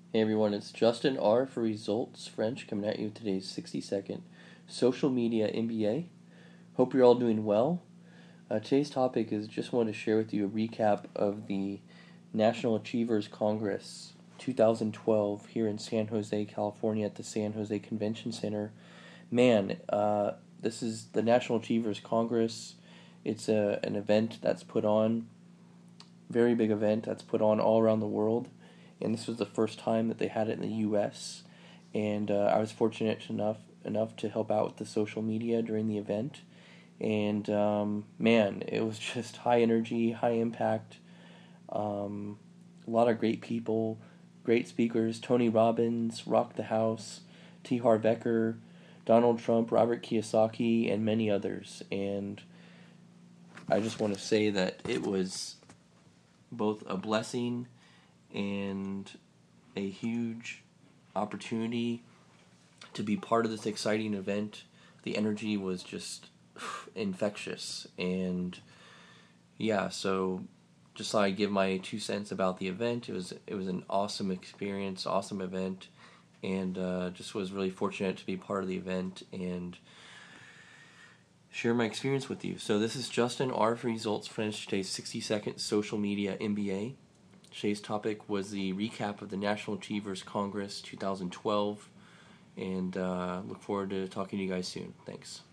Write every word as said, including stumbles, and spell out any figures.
Hey everyone, it's Justin R for Results French coming at you with today's sixty second social media M B A. Hope you're all doing well. Uh, today's topic is just wanted to share with you a recap of the National Achievers Congress twenty twelve here in San Jose, California at the San Jose Convention Center. Man, uh, this is the National Achievers Congress. It's a, an event that's put on, very big event that's put on all around the world. And this was the first time that they had it in the U S And uh, I was fortunate enough enough to help out with the social media during the event. And um, man, it was just high energy, high impact. Um, a lot of great people, great speakers: Tony Robbins, Rock the House, T. Harv Eker, Donald Trump, Robert Kiyosaki, and many others. And I just want to say that it was both a blessing and a huge opportunity to be part of this exciting event. The energy was just infectious, and yeah, so just thought I'd give my two cents about the event. It was it was an awesome experience, awesome event, and uh, just was really fortunate to be part of the event and share my experience with you. So this is Justin R for Results French, today's sixty second social media M B A. Today's topic was the recap of the National Achievers Congress twenty twelve, and uh, look forward to talking to you guys soon. Thanks.